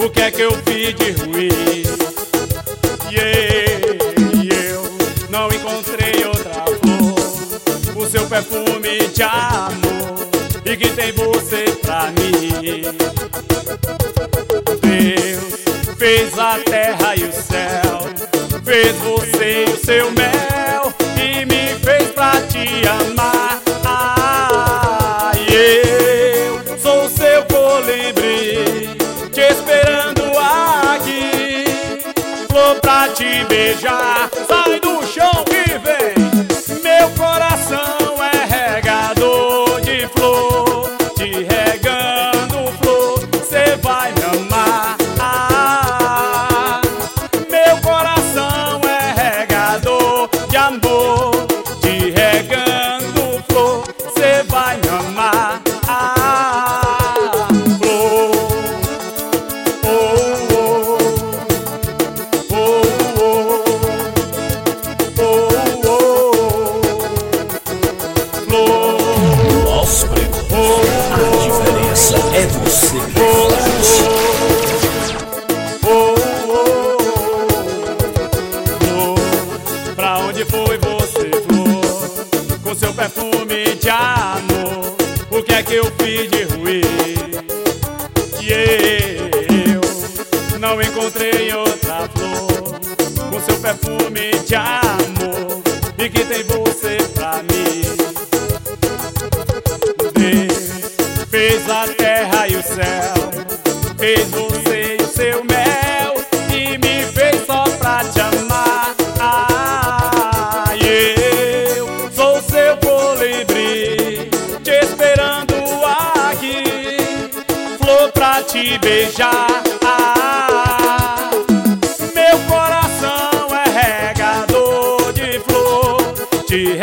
O que é que eu fiz de ruim? E eu não encontrei outra flor, o seu perfume de amor, e que tem você pra mim. Deus fez a terra e o céu, fez você e o seu mel, e me fez pra te amar. E eu sou seu colibri, te esperando aqui, flor pra te beijar. Sai do chão e vem, meu coração é regador de flor, te regando flor, cê vai me amar. Meu coração é regador de amor, te regando flor, cê vai me amar. É você, pra onde foi você, flor, com seu perfume de amor? O que é que eu fiz de ruim? E eu não encontrei outra flor, com seu perfume de amor, e que tem você pra mim. Fez a terra e o céu, fez você e o seu mel, e me fez só pra te amar. E eu sou seu colibri, te esperando aqui, flor pra te beijar. Meu coração é regador de flor, te